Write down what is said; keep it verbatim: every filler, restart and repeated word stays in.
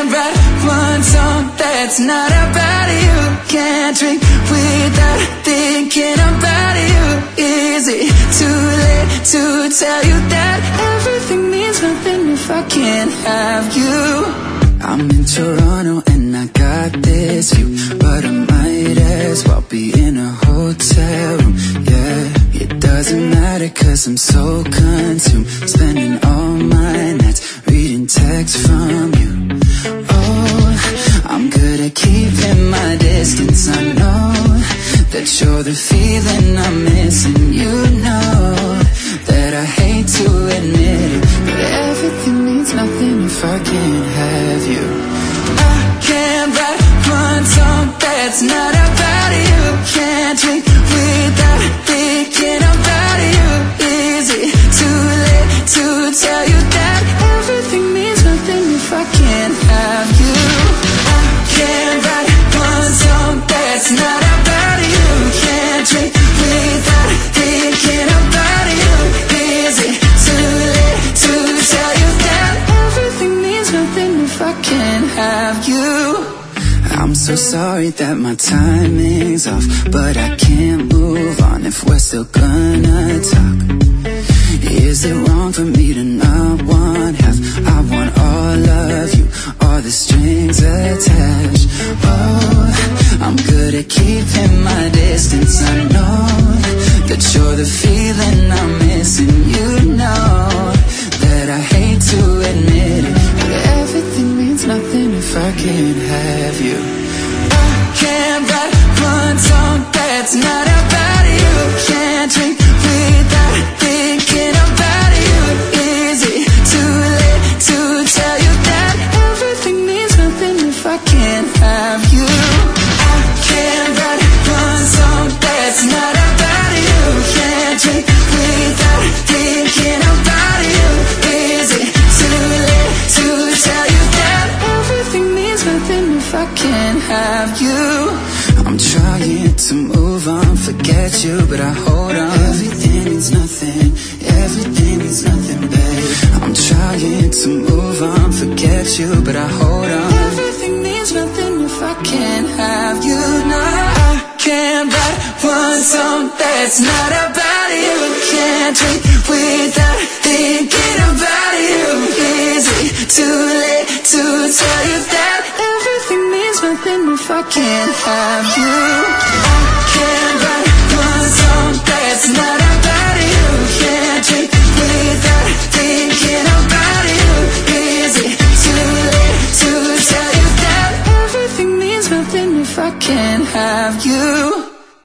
can't write one song that's not about you. Can't drink without thinking about you. Is it too late to tell you that everything means nothing if I can't have you? I'm in Toronto and I got this view, but I might as well be in a hotel room, yeah. It doesn't matter cause I'm so consumed, spending all my nights reading texts from you. Oh, I'm good at keeping my distance. I know that you're the feeling I'm missing. You know that I hate to admit it, but everything means nothing if I can't have you. I can't write one song that's not about you. Can't drink without thinking about you. Is it too late to tell you that everything means nothing if I can't have you? I can't write one song that's not about you. Can't drink without thinking about you. Is it too late to tell you that everything means nothing if I can't have you? I'm so sorry that my timing's off, but I can't move on if we're still gonna talk. Is it wrong for me to not want half? I want all of you, all the strings attached. Oh, I'm good at keeping my distance. I know that you're the feeling I'm missing. You know that I hate to admit it, but everything means nothing if I can't have you. I can't write one song that's not about you. Can't drink without thinking about you. Is it too late to tell you that everything means nothing if I can't have you? I can't write one song that's not about you. Can't drink without thinking about you. Is it too late to tell you that everything means nothing if I can't have you? I'm trying to move on, forget you, but I hold on. Everything means nothing, everything means nothing, babe. I'm trying to move on, forget you, but I hold on. Everything means nothing if I can't have you. No, I can't write one song that's not about you. Can't drink without thinking about you. Is it too late to tell you that everything means nothing if I can't have you? I can't write one song that's not about you. Can't drink without thinking about you. Is it too late to tell you that everything means nothing if I can't have you?